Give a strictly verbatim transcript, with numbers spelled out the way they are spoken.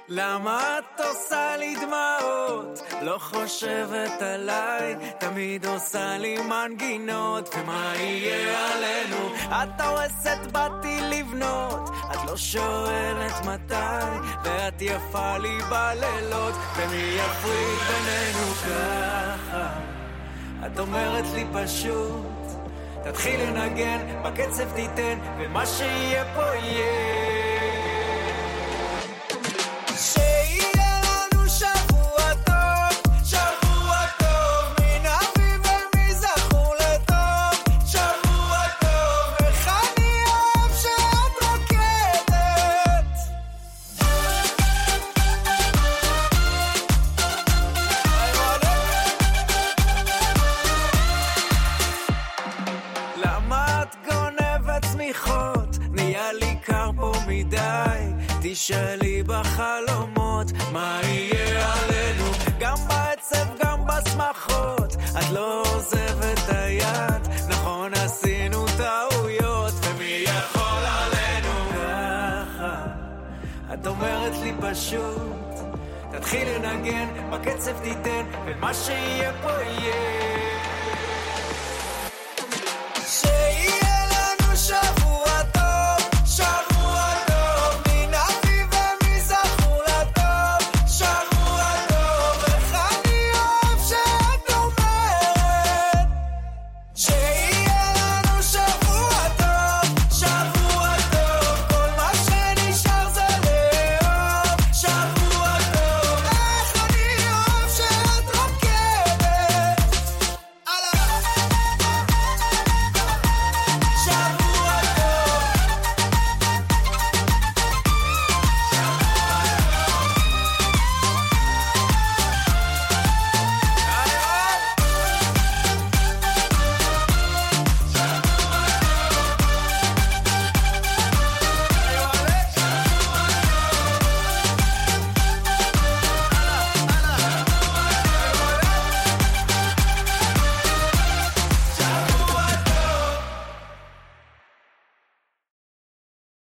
למה את עושה לי דמעות? לא חושבת עליי, תמיד עושה לי מנגינות. ומה יהיה עלינו? את הורסת, באתי לבנות, את לא שואלת מתי, ואת יפה לי בלילות, ומי יפריד בינינו ככה? את אומרת לי פשוט, תתחיל לנגן, בקצב תיתן, ומה שיהיה פה יהיה. תשאלי בחלומות מה יהיה עלינו, גם בעצב גם בשמחות, את לא עוזבת היד, נכון עשינו טעויות, ומי יכול עלינו ככה? את אומרת לי פשוט, תתחיל לנגן, בקצב תיתן, ומה שיהיה פה יהיה.